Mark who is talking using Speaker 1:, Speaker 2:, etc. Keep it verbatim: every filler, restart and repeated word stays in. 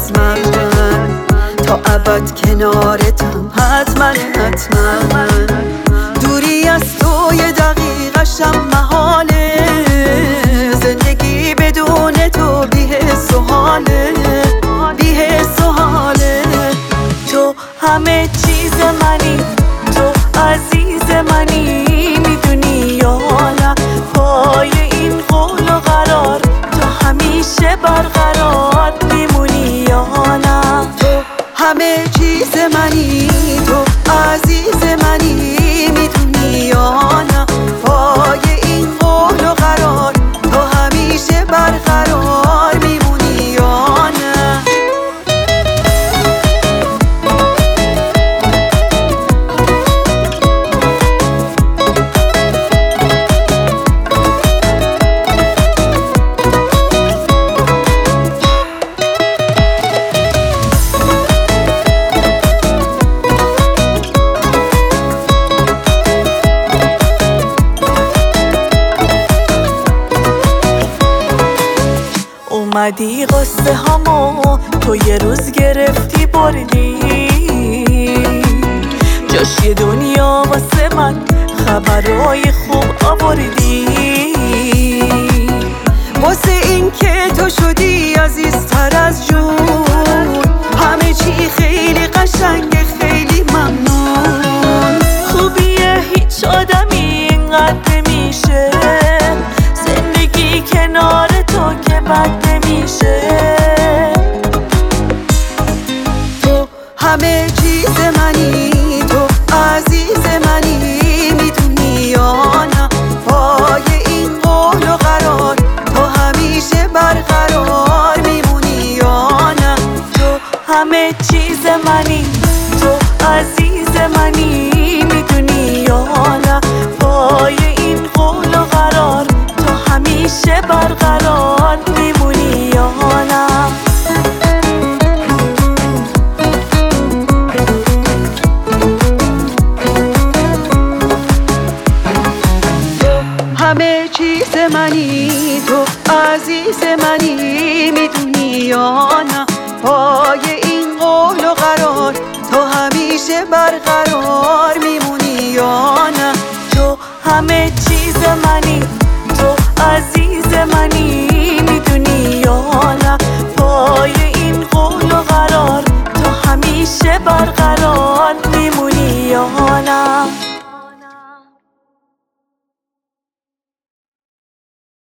Speaker 1: حتما تا ابد کنارتم حتما حتما دوری از تو یه دقیقشم محاله زندگی بدون تو بی‌حس و حاله بی‌حس و حاله تو همه چیز منی تو عزیز منی میدونی یا نه پای این قول و قرار تو همیشه برقرار میمونی یا نه تو همه چیز منی تو عزیز منی میدونی یا نه پای این قول و قرار تو همیشه برقرار میمونی یا نه
Speaker 2: اومدی قصه همو تو یه روز گرفتی بردی جاش یه دنیا واسه من خبرهای خوب آوردی
Speaker 1: واسه این که تو شدی عزیزتر از جون همه چی خیلی قشنگه خیلی ممنون
Speaker 2: خوبیه هیچ آدمی اینقدر نمیشه زندگی کنار تو که بد نمیشه
Speaker 1: تو همه چیز منی تو عزیز منی میدونی یا نه پای این قول و قرار تو همیشه برقرار میمونی یا نه
Speaker 2: تو همه چیز منی تو عزیز منی میدونی یا نه پای این قول و قرار تو همیشه برقرار میمونی یا نه
Speaker 1: همه چیز منی تو عزیز منی میدونی یا نه پای این قول و قرار تو همیشه برقرار میمونی یا نه
Speaker 2: تو همه چیز منی تو عزیز منی میدونی یا